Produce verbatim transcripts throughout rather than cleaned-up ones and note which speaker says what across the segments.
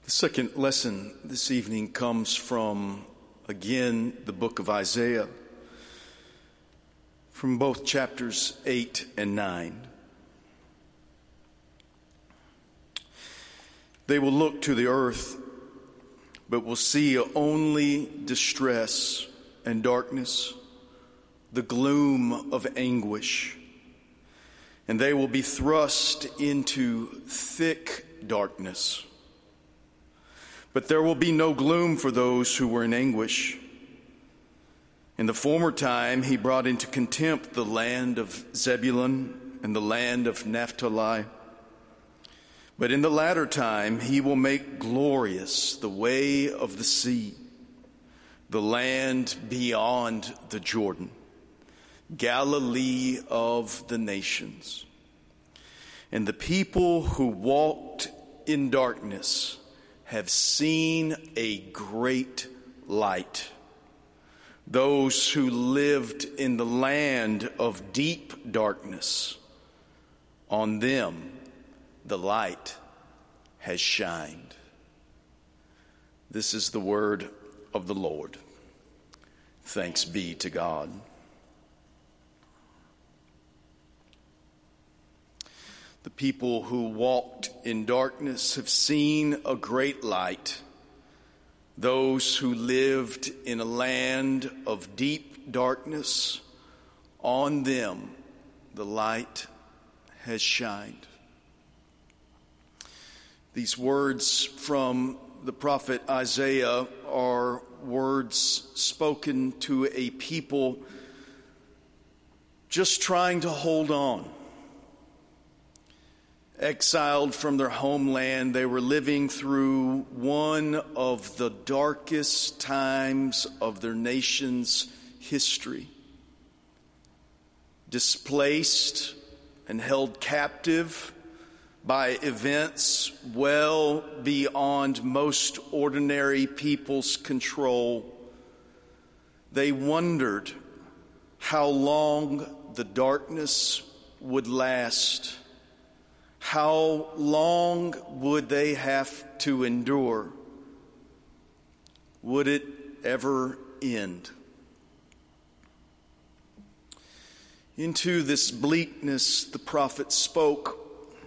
Speaker 1: The second lesson this evening comes from, again, the book of Isaiah, from both chapters eight and nine. They will look to the earth, but will see only distress and darkness, the gloom of anguish, and they will be thrust into thick darkness. But there will be no gloom for those who were in anguish. In the former time, he brought into contempt the land of Zebulun and the land of Naphtali. But in the latter time, he will make glorious the way of the sea, the land beyond the Jordan, Galilee of the nations. And the people who walked in darkness have seen a great light. Those who lived in the land of deep darkness, on them the light has shined. This is the word of the Lord. Thanks be to God. The people who walked in darkness have seen a great light. Those who lived in a land of deep darkness, on them the light has shined. These words from the prophet Isaiah are words spoken to a people just trying to hold on. Exiled from their homeland, they were living through one of the darkest times of their nation's history. Displaced and held captive by events well beyond most ordinary people's control, they wondered how long the darkness would last. How long would they have to endure? Would it ever end? Into this bleakness, the prophet spoke,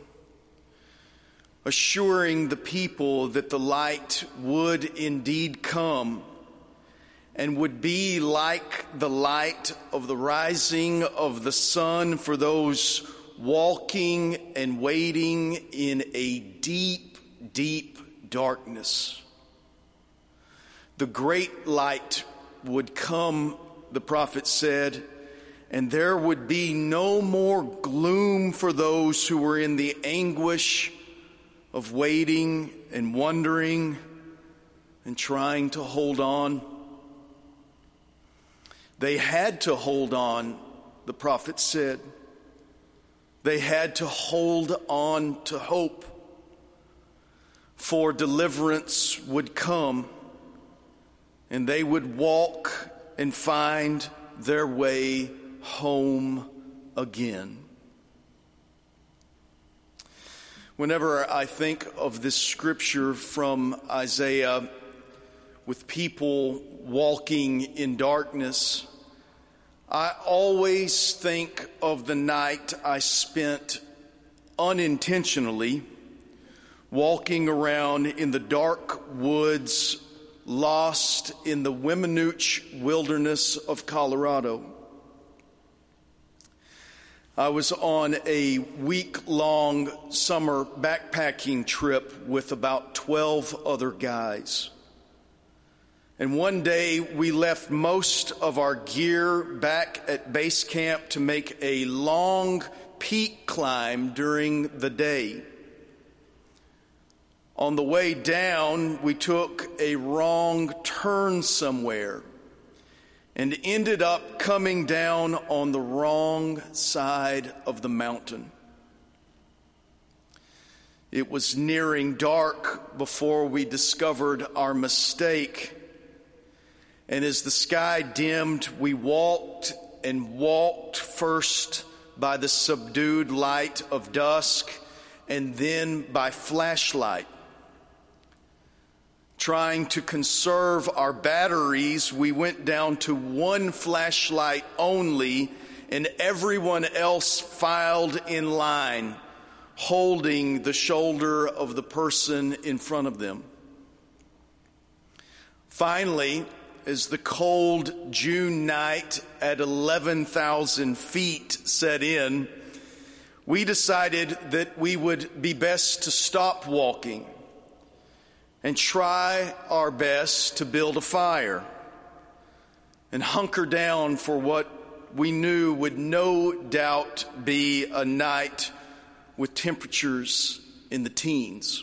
Speaker 1: assuring the people that the light would indeed come and would be like the light of the rising of the sun for those walking and waiting in a deep, deep darkness. The great light would come, the prophet said, and there would be no more gloom for those who were in the anguish of waiting and wondering and trying to hold on. They had to hold on, the prophet said. They had to hold on to hope, for deliverance would come, and they would walk and find their way home again. Whenever I think of this scripture from Isaiah with people walking in darkness, I always think of the night I spent unintentionally walking around in the dark woods, lost in the Weminuche wilderness of Colorado. I was on a week-long summer backpacking trip with about twelve other guys. And one day we left most of our gear back at base camp to make a long peak climb during the day. On the way down, we took a wrong turn somewhere and ended up coming down on the wrong side of the mountain. It was nearing dark before we discovered our mistake. And as the sky dimmed, we walked and walked first by the subdued light of dusk and then by flashlight. Trying to conserve our batteries, we went down to one flashlight only, and everyone else filed in line, holding the shoulder of the person in front of them. Finally, as the cold June night at eleven thousand feet set in, we decided that we would be best to stop walking and try our best to build a fire and hunker down for what we knew would no doubt be a night with temperatures in the teens.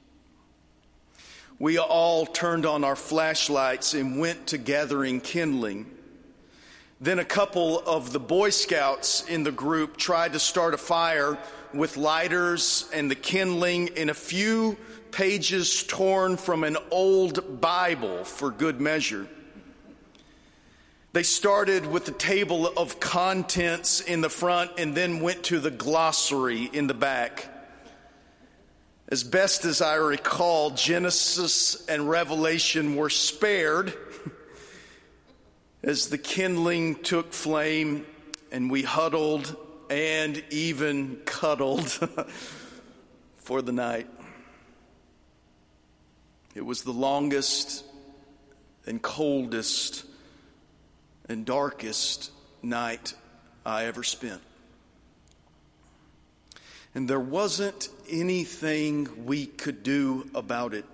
Speaker 1: We all turned on our flashlights and went to gathering kindling. Then a couple of the Boy Scouts in the group tried to start a fire with lighters and the kindling and a few pages torn from an old Bible for good measure. They started with the table of contents in the front and then went to the glossary in the back. As best as I recall, Genesis and Revelation were spared as the kindling took flame and we huddled and even cuddled for the night. It was the longest and coldest and darkest night I ever spent. And there wasn't anything we could do about it.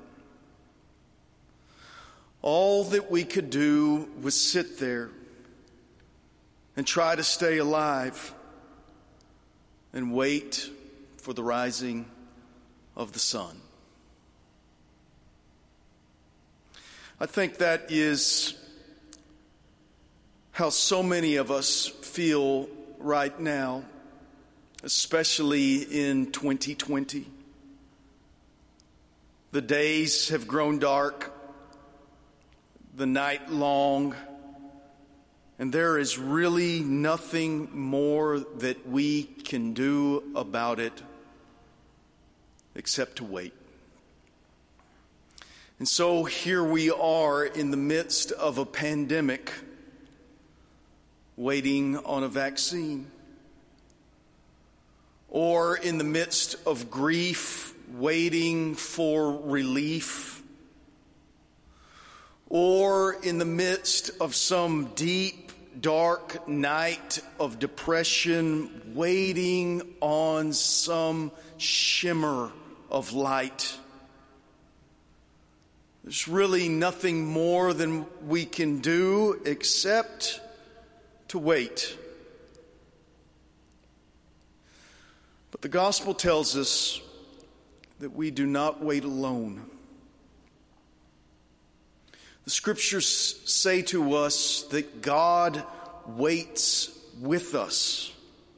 Speaker 1: All that we could do was sit there and try to stay alive and wait for the rising of the sun. I think that is how so many of us feel right now, especially in twenty twenty. The days have grown dark, the night long, and there is really nothing more that we can do about it except to wait. And so here we are in the midst of a pandemic, waiting on a vaccine. Or in the midst of grief, waiting for relief. Or in the midst of some deep, dark night of depression, waiting on some shimmer of light. There's really nothing more than we can do except to wait. But the gospel tells us that we do not wait alone. The scriptures say to us that God waits with us.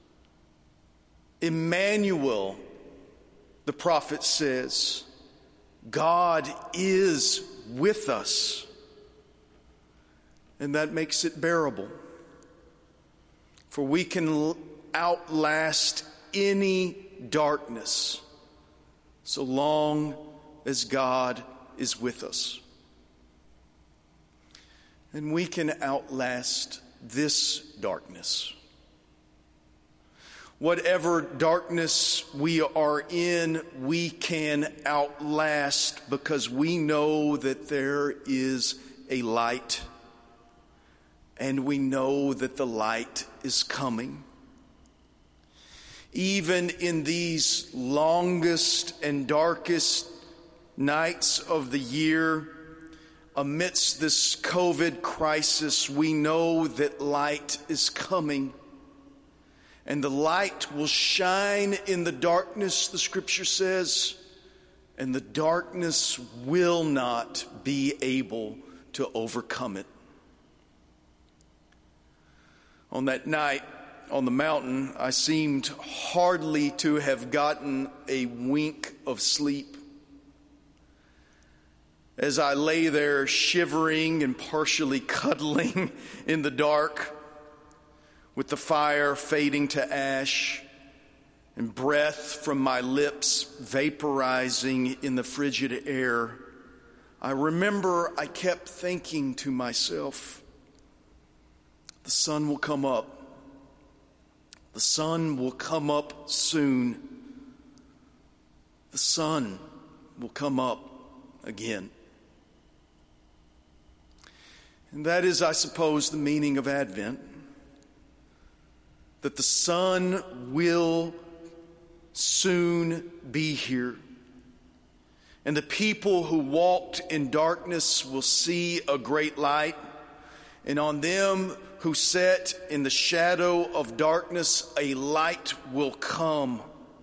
Speaker 1: Emmanuel, the prophet says, God is with us. And that makes it bearable. For we can outlast any darkness so long as God is with us. And we can outlast this darkness. Whatever darkness we are in, we can outlast because we know that there is a light, and we know that the light is coming. Even in these longest and darkest nights of the year, amidst this COVID crisis, we know that light is coming. And the light will shine in the darkness, the scripture says, and the darkness will not be able to overcome it. On that night on the mountain, I seemed hardly to have gotten a wink of sleep. As I lay there shivering and partially cuddling in the dark, with the fire fading to ash and breath from my lips vaporizing in the frigid air, I remember I kept thinking to myself, the sun will come up. The sun will come up soon. The sun will come up again. And that is, I suppose, the meaning of Advent. That the sun will soon be here. And the people who walked in darkness will see a great light. And on them who sat in the shadow of darkness, a light will come.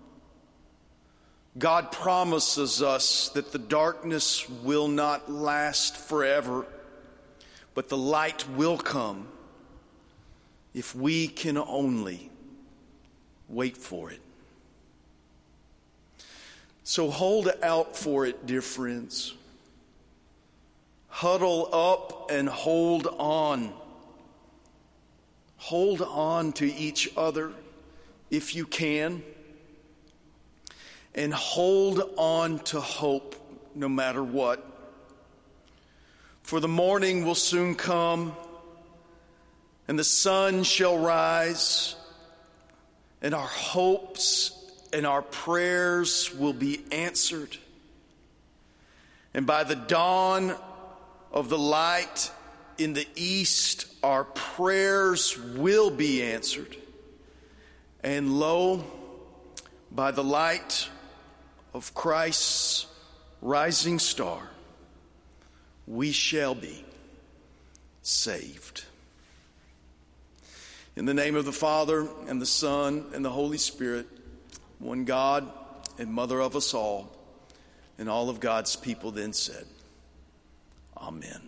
Speaker 1: God promises us that the darkness will not last forever, but the light will come if we can only wait for it. So hold out for it, dear friends. Huddle up and hold on. Hold on to each other if you can. And hold on to hope no matter what. For the morning will soon come, and the sun shall rise, and our hopes and our prayers will be answered. And by the dawn of the light in the east, our prayers will be answered. And lo, by the light of Christ's rising star, we shall be saved. In the name of the Father, and the Son, and the Holy Spirit, one God and Mother of us all, and all of God's people then said, Amen.